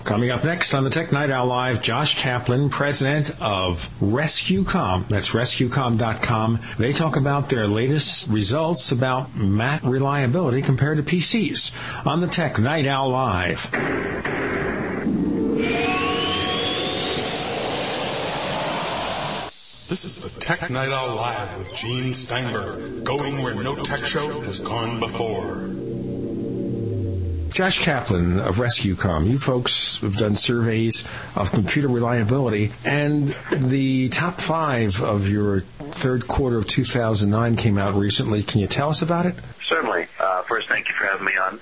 Coming up next on the Tech Night Owl Live, Josh Kaplan, president of RescueComm. That's RescueComm.com. They talk about their latest results about Mac reliability compared to PCs on the Tech Night Owl Live. This is the Tech Night Owl Live with Gene Steinberg, going where no tech show has gone before. Josh Kaplan of RescueComm. You folks have done surveys of computer reliability, and the top 5 of your third quarter of 2009 came out recently. Can you tell us about it? Certainly. First, thank you for having me on.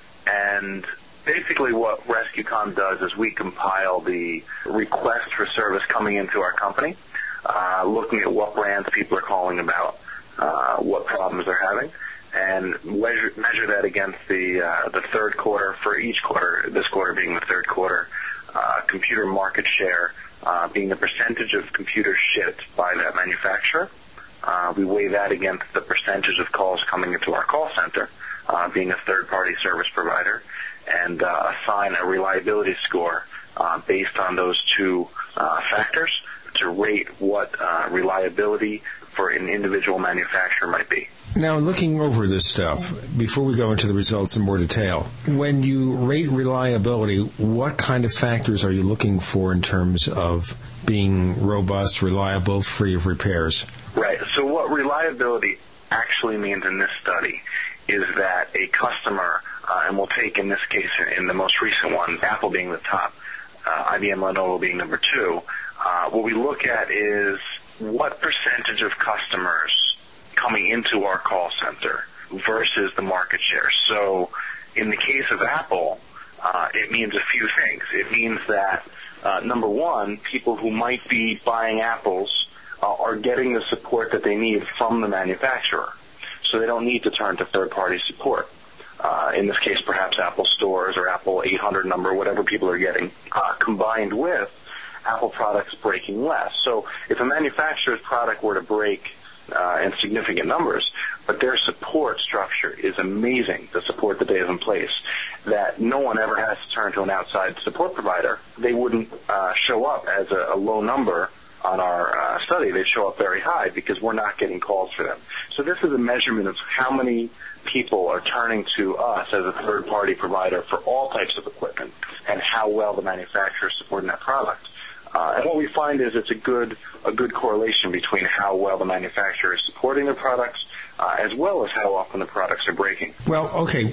And basically what RescueComm does is we compile the request for service coming into our company, looking at what brands people are calling about, what problems they're having, and measure that against the third quarter for each quarter, this quarter being the third quarter, computer market share being the percentage of computers shipped by that manufacturer. We weigh that against the percentage of calls coming into our call center, being a third-party service provider, and assign a reliability score based on those two factors to rate what reliability for an individual manufacturer might be. Now, looking over this stuff, before we go into the results in more detail, when you rate reliability, what kind of factors are you looking for in terms of being robust, reliable, free of repairs? Right. So what reliability actually means in this study is that a customer, and we'll take in this case in the most recent one, Apple being the top, IBM Lenovo being number 2, what we look at is what percentage of customers coming into our call center versus the market share. So in the case of Apple, it means a few things. It means that, number one, people who might be buying Apples are getting the support that they need from the manufacturer. So they don't need to turn to third-party support. In this case, perhaps Apple Stores or Apple 800 number, whatever people are getting, combined with Apple products breaking less. So if a manufacturer's product were to break in significant numbers, but their support structure is amazing, the support that they have in place, that no one ever has to turn to an outside support provider, they wouldn't show up as a low number on our study. They'd show up very high because we're not getting calls for them. So this is a measurement of how many people are turning to us as a third-party provider for all types of equipment and how well the manufacturer is supporting that product. And what we find is it's a good correlation between how well the manufacturer is supporting their products as well as how often the products are breaking. Well, okay,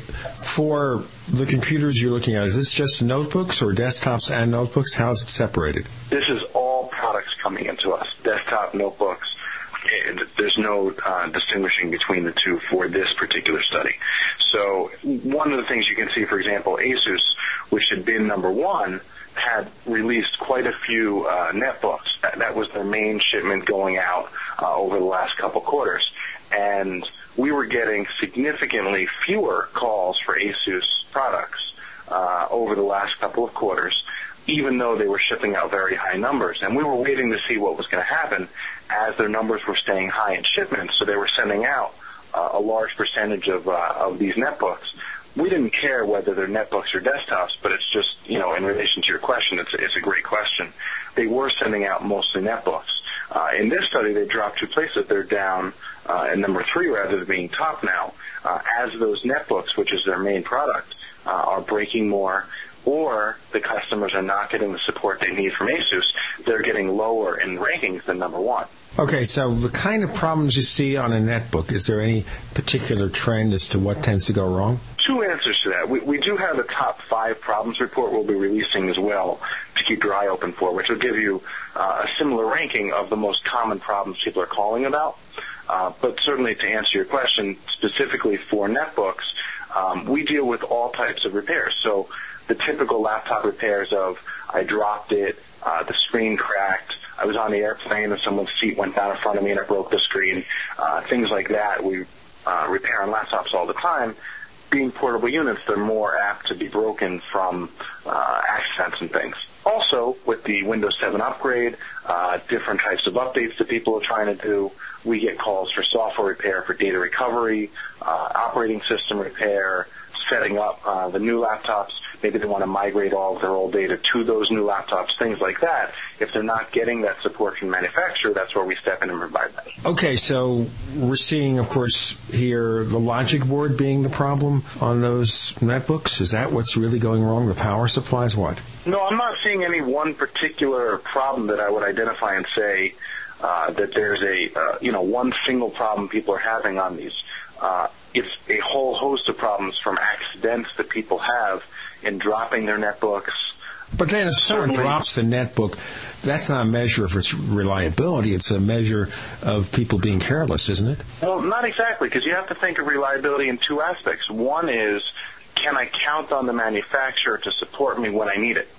for the computers you're looking at, is this just notebooks or desktops and notebooks? How is it separated? This is all products coming into us, desktop, notebooks. There's no distinguishing between the two for this particular study. So one of the things you can see, for example, Asus, which had been number 1, had released quite a few netbooks. That was their main shipment going out over the last couple quarters. And we were getting significantly fewer calls for Asus products over the last couple of quarters, even though they were shipping out very high numbers. And we were waiting to see what was going to happen as their numbers were staying high in shipments. So they were sending out a large percentage of these netbooks. We didn't care whether they're netbooks or desktops, but it's just, in relation to your question, it's a great question. They were sending out mostly netbooks. In this study, they dropped 2 places. They're down at number 3 rather than being top now, as those netbooks, which is their main product, are breaking more, or the customers are not getting the support they need from Asus. They're getting lower in rankings than number 1. Okay, so the kind of problems you see on a netbook, is there any particular trend as to what tends to go wrong? 2 answers to that. We do have a top 5 problems report we'll be releasing as well to keep your eye open for, which will give you a similar ranking of the most common problems people are calling about. But certainly to answer your question, specifically for netbooks, we deal with all types of repairs. So the typical laptop repairs of I dropped it, the screen cracked, I was on the airplane and someone's seat went down in front of me and I broke the screen, things like that. We repair on laptops all the time. Being portable units, they're more apt to be broken from accidents and things. Also, with the Windows 7 upgrade, different types of updates that people are trying to do, we get calls for software repair, for data recovery, operating system repair, setting up the new laptops. maybe they want to migrate all of their old data to those new laptops, things like that. If they're not getting that support from the manufacturer, that's where we step in and provide that. Okay, so we're seeing, of course, here the logic board being the problem on those netbooks. Is that what's really going wrong? The power supplies, what? No, I'm not seeing any one particular problem that I would identify and say that there's one single problem people are having on these. It's a whole host of problems from accidents that people have in dropping their netbooks. But then if someone drops the netbook, that's not a measure of its reliability. It's a measure of people being careless, isn't it? Well, not exactly, because you have to think of reliability in two aspects. One is, can I count on the manufacturer to support me when I need it?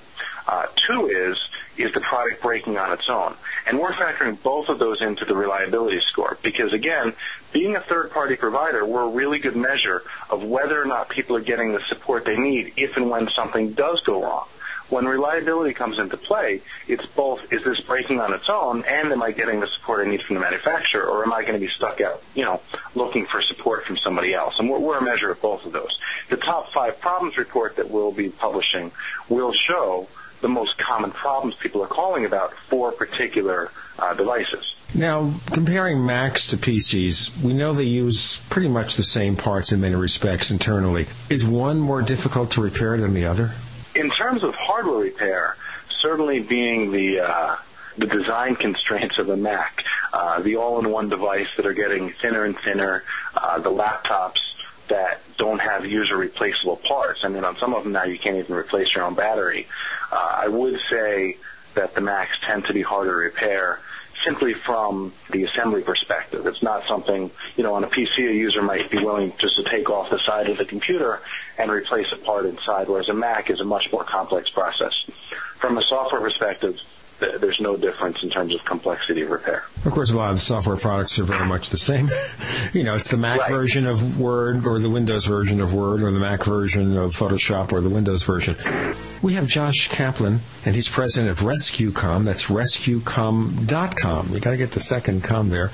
Two is the product breaking on its own? And we're factoring both of those into the reliability score because, again, being a third-party provider, we're a really good measure of whether or not people are getting the support they need if and when something does go wrong. When reliability comes into play, it's both, is this breaking on its own, and am I getting the support I need from the manufacturer, or am I going to be stuck out, looking for support from somebody else? And we're a measure of both of those. The top 5 problems report that we'll be publishing will show the most common problems people are calling about for particular devices. Now, comparing Macs to PCs, we know they use pretty much the same parts in many respects internally. Is one more difficult to repair than the other? In terms of hardware repair, certainly being the design constraints of a Mac, the all-in-one device that are getting thinner and thinner, the laptops that don't have user-replaceable parts. I mean, on some of them now you can't even replace your own battery. I would say that the Macs tend to be harder to repair simply from the assembly perspective. It's not something, on a PC a user might be willing just to take off the side of the computer and replace a part inside, whereas a Mac is a much more complex process. From a software perspective, there's no difference in terms of complexity of repair. Of course, a lot of the software products are very much the same. It's the Mac version of Word or the Windows version of Word or the Mac version of Photoshop or the Windows version. We have Josh Kaplan, and he's president of RescueComm. That's rescuecom.com. You got to get the second com there.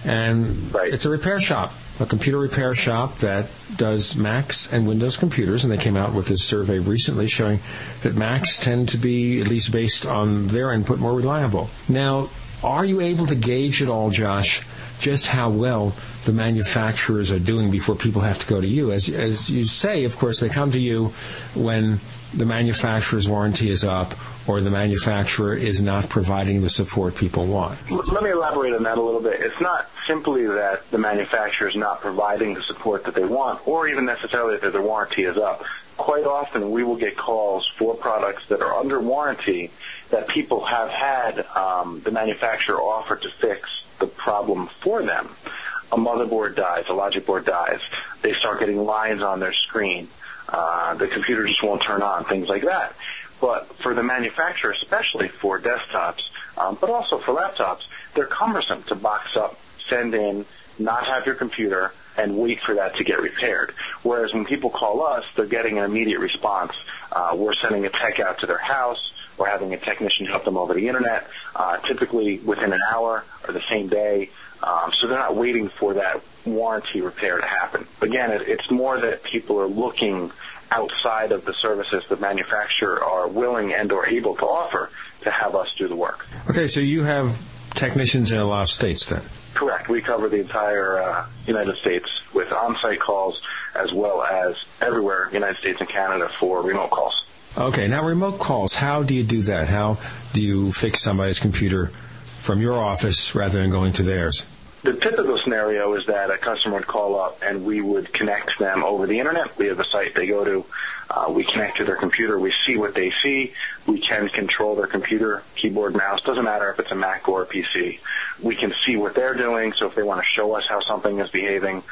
And It's a repair shop, a computer repair shop that does Macs and Windows computers, and they came out with this survey recently showing that Macs tend to be, at least based on their input, more reliable. Now, are you able to gauge at all, Josh, just how well the manufacturers are doing before people have to go to you? As you say, of course, they come to you when the manufacturer's warranty is up or the manufacturer is not providing the support people want. Let me elaborate on that a little bit. It's not simply that the manufacturer is not providing the support that they want or even necessarily that their warranty is up. Quite often we will get calls for products that are under warranty that people have had the manufacturer offer to fix the problem for them. A motherboard dies, a logic board dies. They start getting lines on their screen. The computer just won't turn on, things like that. But for the manufacturer, especially for desktops, but also for laptops, they're cumbersome to box up, send in, not have your computer, and wait for that to get repaired. Whereas when people call us, they're getting an immediate response. We're sending a tech out to their house. We're having a technician help them over the Internet, typically within an hour or the same day. So they're not waiting for that warranty repair to happen. Again, it's more that people are looking outside of the services the manufacturer are willing and or able to offer to have us do the work. Okay, so you have technicians in a lot of states then? Correct. We cover the entire United States with on-site calls as well as everywhere, United States and Canada, for remote calls. Okay, now remote calls, how do you do that? How do you fix somebody's computer from your office rather than going to theirs? The typical scenario is that a customer would call up and we would connect them over the Internet. We have a site they go to. We connect to their computer. We see what they see. We can control their computer, keyboard, mouse. Doesn't matter if it's a Mac or a PC. We can see what they're doing, so if they want to show us how something is behaving,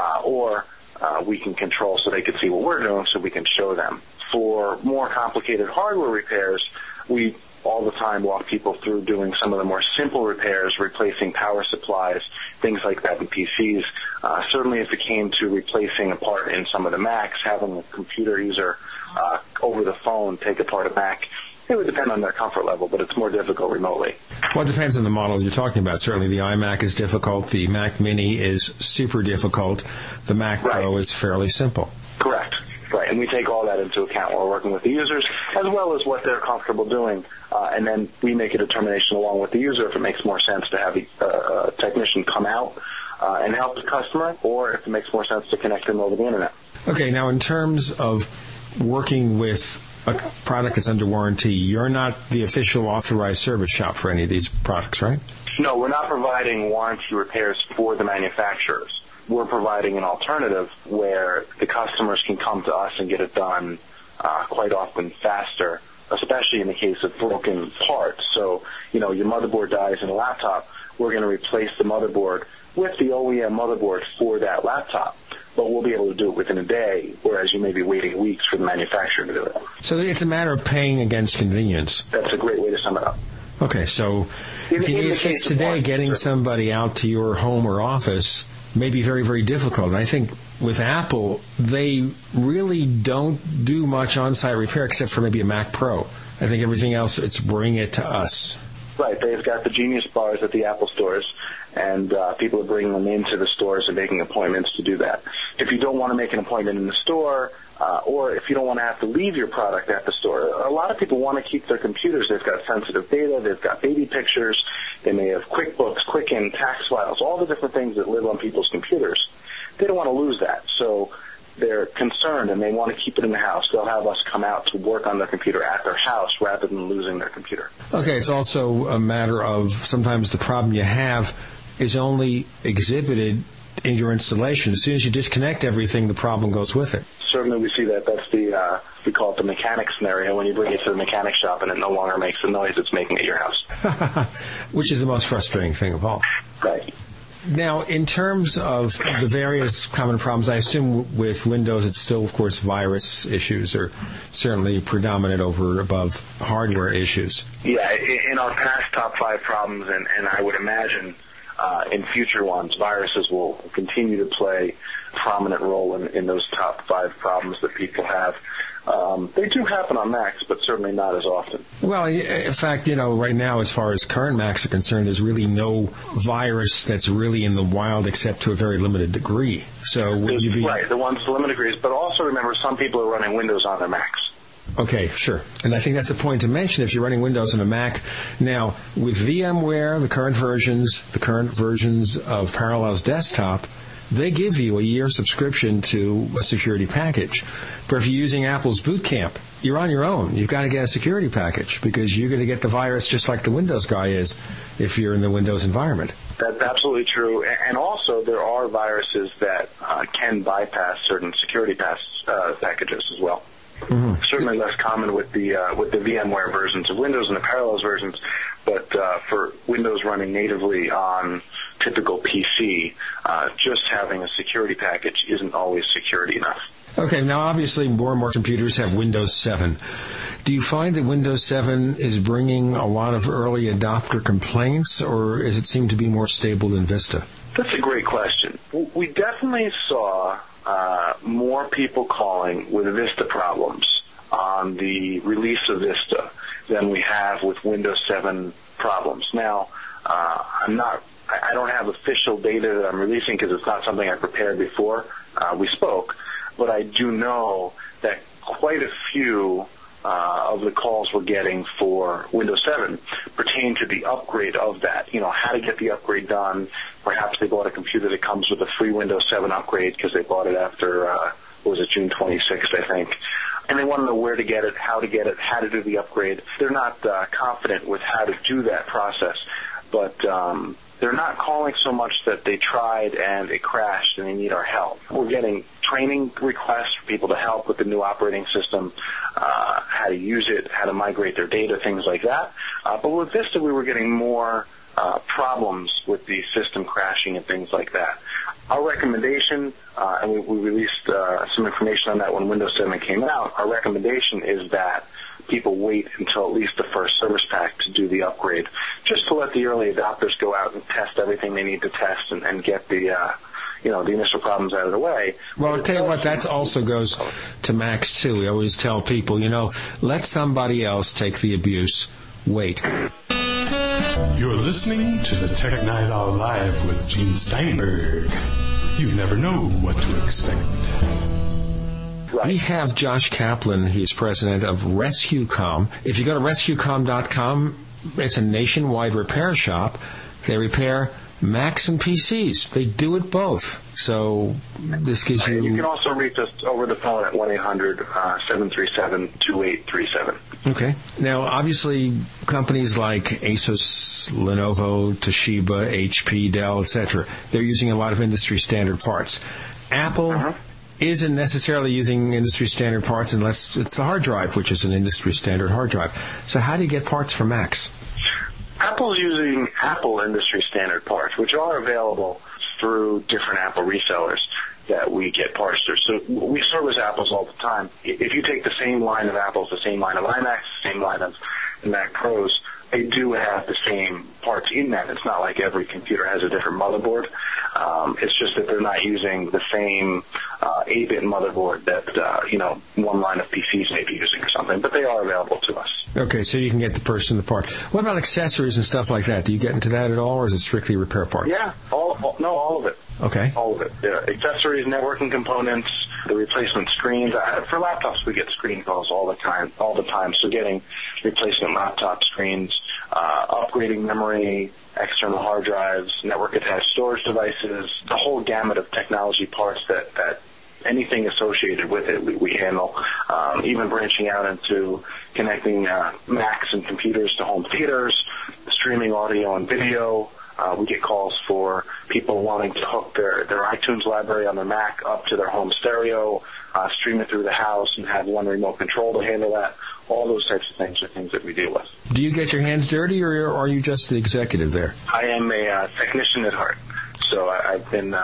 or we can control so they can see what we're doing so we can show them. For more complicated hardware repairs, we all the time walk people through doing some of the more simple repairs, replacing power supplies, things like that in PCs. Certainly if it came to replacing a part in some of the Macs, having a computer user over the phone take apart a Mac, it would depend on their comfort level, but it's more difficult remotely. Well, it depends on the model you're talking about. Certainly the iMac is difficult. The Mac Mini is super difficult. The Mac Pro is fairly simple. Correct. Right, and we take all that into account while we're working with the users, as well as what they're comfortable doing. And then we make a determination along with the user if it makes more sense to have a technician come out and help the customer, or if it makes more sense to connect them over the Internet. Okay, now in terms of working with a product that's under warranty, you're not the official authorized service shop for any of these products, right? No, we're not providing warranty repairs for the manufacturers. We're providing an alternative where the customers can come to us and get it done quite often faster, especially in the case of broken parts. So, your motherboard dies in a laptop, we're going to replace the motherboard with the OEM motherboard for that laptop. But we'll be able to do it within a day, whereas you may be waiting weeks for the manufacturer to do it. So it's a matter of paying against convenience. That's a great way to sum it up. Okay, so if you need a fix today, getting somebody out to your home or office may be very, very difficult. And I think with Apple, they really don't do much on-site repair except for maybe a Mac Pro. I think everything else, it's bring it to us. Right. They've got the Genius bars at the Apple stores, and people are bringing them into the stores and making appointments to do that. If you don't want to make an appointment in the store, or if you don't want to have to leave your product at the store, a lot of people want to keep their computers. They've got sensitive data. They've got baby pictures. They may have QuickBooks, Quicken, tax files, all the different things that live on people's computers. They don't want to lose that. So they're concerned, and they want to keep it in the house. They'll have us come out to work on their computer at their house rather than losing their computer. Okay, it's also a matter of sometimes the problem you have is only exhibited in your installation. As soon as you disconnect everything, the problem goes with it. Certainly we see that. That's the, we call it the mechanic scenario, when you bring it to the mechanic shop and it no longer makes the noise it's making at your house. Which is the most frustrating thing of all. Right. Now, in terms of the various common problems, I assume with Windows it's still, of course, virus issues are certainly predominant above hardware issues. Yeah, in our past top 5 problems, and I would imagine in future ones, viruses will continue to play a prominent role in those top 5 problems that people have. They do happen on Macs, but certainly not as often. Well, in fact, right now, as far as current Macs are concerned, there's really no virus that's really in the wild except to a very limited degree. So would you be... Right, the ones to limited degrees, but also remember some people are running Windows on their Macs. Okay, sure. And I think that's a point to mention if you're running Windows on a Mac. Now, with VMware, the current versions of Parallels Desktop, they give you a year subscription to a security package. But if you're using Apple's Boot Camp, you're on your own. You've got to get a security package because you're going to get the virus just like the Windows guy is if you're in the Windows environment. That's absolutely true. And also, there are viruses that can bypass certain security packages as well. Mm-hmm. Certainly less common with the VMware versions of Windows and the Parallels versions, but for Windows running natively on typical PC, just having a security package isn't always security enough. Okay, now obviously more and more computers have Windows 7. Do you find that Windows 7 is bringing a lot of early adopter complaints, or does it seem to be more stable than Vista? That's a great question. We definitely saw more people calling with Vista problems on the release of Vista than we have with Windows 7 problems. Now, I don't have official data that I'm releasing because it's not something I prepared before we spoke, but I do know that quite a few of the calls we're getting for Windows 7 pertain to the upgrade of that. How to get the upgrade done. Perhaps they bought a computer that comes with a free Windows 7 upgrade because they bought it after, June 26th, I think. And they want to know where to get it, how to do the upgrade. They're not confident with how to do that process, but they're not calling so much that they tried and it crashed and they need our help. We're getting training requests for people to help with the new operating system, how to use it, how to migrate their data, things like that. But with Vista, we were getting more problems with the system crashing and things like that. Our recommendation, and we released some information on that when Windows 7 came out, our recommendation is that people wait until at least the first service pack to do the upgrade, just to let the early adopters go out and test everything they need to test and get the initial problems out of the way. Well, I'll tell you what, that also goes to Macs, too. We always tell people, let somebody else take the abuse. Wait. You're listening to the Tech Night Owl Live with Gene Steinberg. You never know what to expect. Right. We have Josh Kaplan. He's president of RescueComm. If you go to rescuecom.com, it's a nationwide repair shop. They repair Macs and PCs. They do it both. So this gives you... You can also reach us over the phone at 1-800-737-2837. Okay. Now, obviously, companies like Asus, Lenovo, Toshiba, HP, Dell, etc., they're using a lot of industry standard parts. Apple isn't necessarily using industry standard parts unless it's the hard drive, which is an industry standard hard drive. So how do you get parts for Macs? Apple's using Apple industry standard parts, which are available through different Apple resellers that we get parts through. So we service Apples all the time. If you take the same line of Apples, the same line of iMacs, the same line of the Mac Pros, they do have the same parts in them. It's not like every computer has a different motherboard. It's just that they're not using the same 8-bit motherboard that, one line of PCs may be using or something, but they are available to us. Okay, so you can get the person the part. What about accessories and stuff like that? Do you get into that at all, or is it strictly repair parts? Yeah, all of it. Okay. All of it. Accessories, networking components, the replacement screens. For laptops, we get screen calls all the time. So getting replacement laptop screens, upgrading memory, external hard drives, network-attached storage devices, the whole gamut of technology parts that anything associated with it we handle, even branching out into connecting Macs and computers to home theaters, streaming audio and video. We get calls for people wanting to hook their iTunes library on their Mac up to their home stereo, stream it through the house, and have one remote control to handle that. All those types of things are things that we deal with. Do you get your hands dirty, or are you just the executive there? I am a technician at heart. So I've been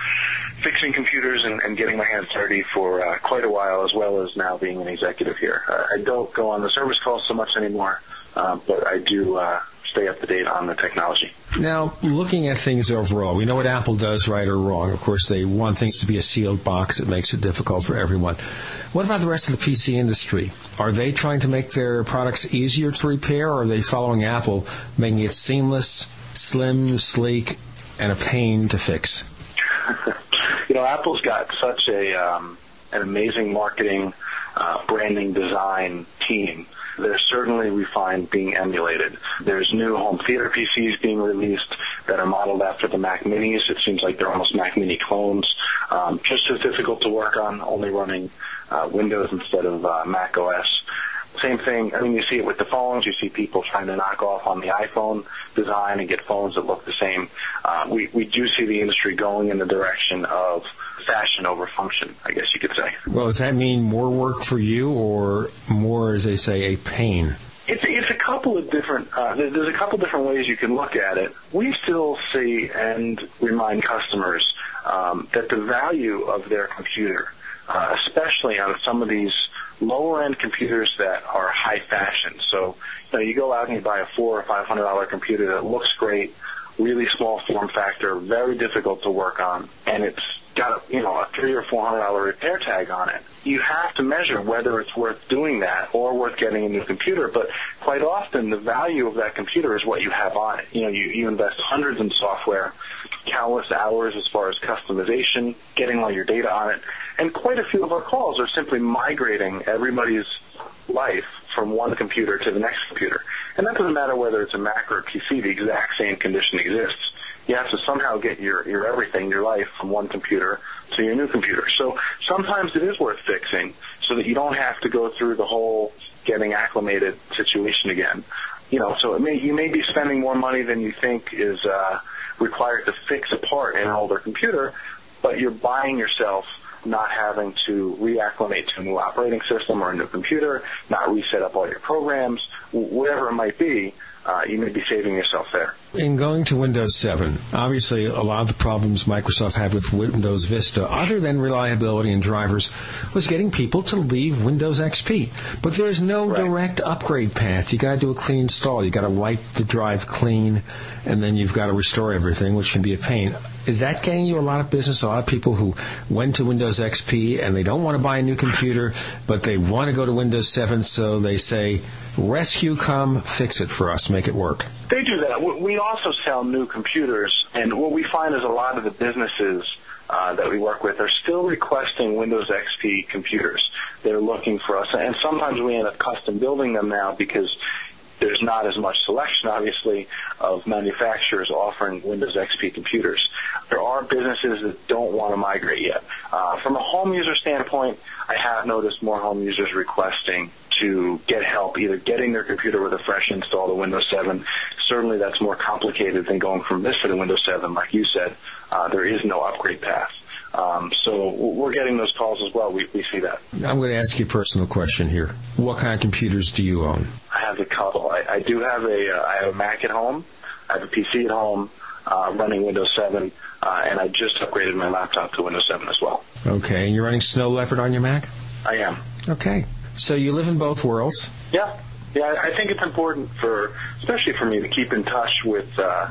fixing computers and getting my hands dirty for quite a while, as well as now being an executive here. I don't go on the service calls so much anymore, but I do stay up to date on the technology. Now, looking at things overall, we know what Apple does, right or wrong. Of course, they want things to be a sealed box. It makes it difficult for everyone. What about the rest of the PC industry? Are they trying to make their products easier to repair, or are they following Apple, making it seamless, slim, sleek, and a pain to fix? Apple's got such an amazing marketing, branding, design team. They're certainly refined, being emulated. There's new home theater PCs being released that are modeled after the Mac Minis. It seems like they're almost Mac Mini clones. Just as difficult to work on, only running Windows instead of Mac OS. Same thing, you see it with the phones. You see people trying to knock off on the iPhone design and get phones that look the same. We do see the industry going in the direction of fashion over function, I guess you could say. Well, does that mean more work for you, or more, as they say, a pain? It's a couple of different, there's a couple different ways you can look at it. We still see and remind customers that the value of their computer, especially on some of these lower-end computers that are high fashion. So, you go out and you buy a $400 or $500 computer that looks great, really small form factor, very difficult to work on, and it's got a $300 or $400 repair tag on it. You have to measure whether it's worth doing that or worth getting a new computer. But quite often, the value of that computer is what you have on it. You invest hundreds in software, countless hours as far as customization, getting all your data on it, and quite a few of our calls are simply migrating everybody's life from one computer to the next computer. And that doesn't matter whether it's a Mac or a PC, the exact same condition exists. You have to somehow get your everything, your life, from one computer to your new computer. So sometimes it is worth fixing so that you don't have to go through the whole getting acclimated situation again. So you may be spending more money than you think is required to fix a part in an older computer, but you're buying yourself not having to reacclimate to a new operating system or a new computer, not reset up all your programs, whatever it might be. You may be saving yourself there. In going to Windows 7, obviously a lot of the problems Microsoft had with Windows Vista, other than reliability and drivers, was getting people to leave Windows XP. But there's no direct upgrade path. You got to do a clean install. You got to wipe the drive clean, and then you've got to restore everything, which can be a pain. Is that getting you a lot of business? A lot of people who went to Windows XP and they don't want to buy a new computer, but they want to go to Windows 7, so they say, RescueComm, fix it for us, make it work. They do that. We also sell new computers, and what we find is a lot of the businesses that we work with are still requesting Windows XP computers. They're looking for us, and sometimes we end up custom building them now because there's not as much selection, obviously, of manufacturers offering Windows XP computers. There are businesses that don't want to migrate yet. From a home user standpoint, I have noticed more home users requesting to get help, either getting their computer with a fresh install to Windows 7. Certainly that's more complicated than going from Vista to Windows 7. Like you said, there is no upgrade path. So we're getting those calls as well. We see that. I'm going to ask you a personal question here. What kind of computers do you own? I have a couple. I do have I have a Mac at home. I have a PC at home running Windows 7, and I just upgraded my laptop to Windows 7 as well. Okay, and you're running Snow Leopard on your Mac? I am. Okay, so you live in both worlds? Yeah, I think it's important especially for me, to keep in touch with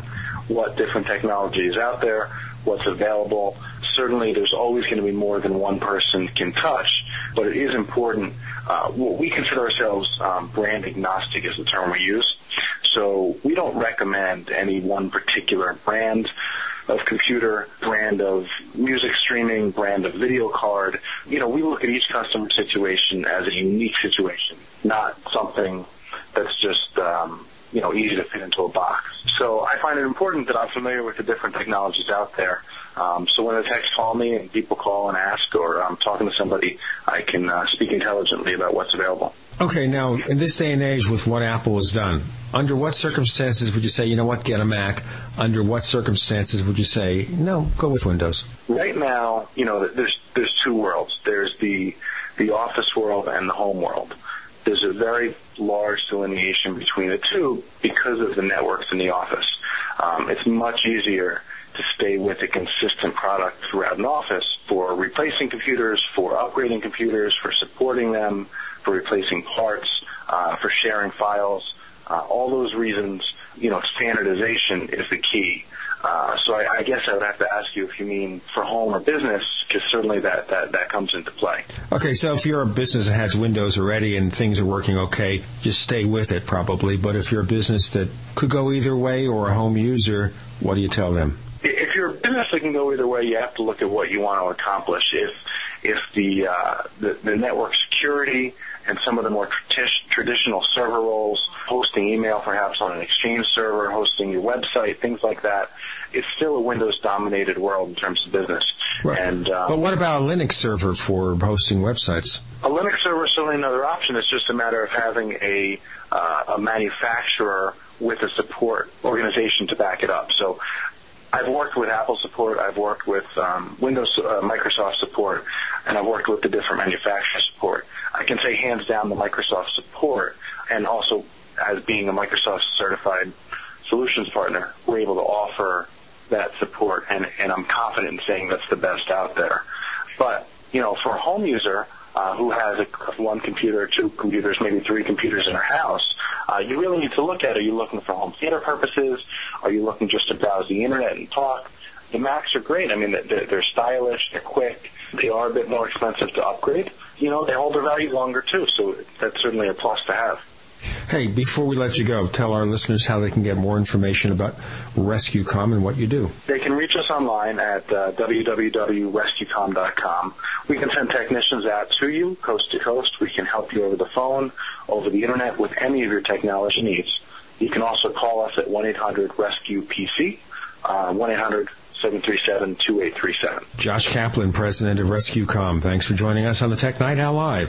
what different technology is out there, what's available. Certainly there's always going to be more than one person can touch, but it is important. We consider ourselves brand agnostic is the term we use. So we don't recommend any one particular brand of computer, brand of music streaming, brand of video card. We look at each customer situation as a unique situation, not something that's just easy to fit into a box. So I find it important that I'm familiar with the different technologies out there. So when the techs call me and people call and ask, or I'm talking to somebody, I can speak intelligently about what's available. Okay, now, in this day and age with what Apple has done, under what circumstances would you say, get a Mac? Under what circumstances would you say, no, go with Windows? Right now, there's two worlds. There's the office world and the home world. There's a very large delineation between the two because of the networks in the office. It's much easier to stay with a consistent product throughout an office for replacing computers, for upgrading computers, for supporting them, for replacing parts, for sharing files. All those reasons, standardization is the key. So I guess I would have to ask you if you mean for home or business, because certainly that comes into play. Okay, so if you're a business that has Windows already and things are working okay, just stay with it probably. But if you're a business that could go either way or a home user, what do you tell them? If you're a business that can go either way, you have to look at what you want to accomplish. If the network security and some of the more traditional server roles, hosting email perhaps on an Exchange server, hosting your website, things like that, it's still a Windows-dominated world in terms of business. Right. But what about a Linux server for hosting websites? A Linux server is certainly another option. It's just a matter of having a manufacturer with a support organization to back it up. So I've worked with Apple support, I've worked with Windows, Microsoft support, and I've worked with the different manufacturer support. I can say hands down the Microsoft support, and also as being a Microsoft certified solutions partner, we're able to offer that support, and I'm confident in saying that's the best out there. But, for a home user who has one computer, two computers, maybe three computers in her house, you really need to look at, are you looking for home theater purposes? Are you looking just to browse the internet and talk? The Macs are great. I mean, they're stylish, they're quick, they are a bit more expensive to upgrade. They hold their value longer too, so that's certainly a plus to have. Hey, before we let you go, tell our listeners how they can get more information about RescueComm and what you do. They can reach us online at www.rescuecom.com. We can send technicians out to you, coast to coast. We can help you over the phone, over the internet, with any of your technology needs. You can also call us at 1-800-RESCUE-PC, 1-800-737-2837. Josh Kaplan, president of RescueComm. Thanks for joining us on the Tech Night Owl Live.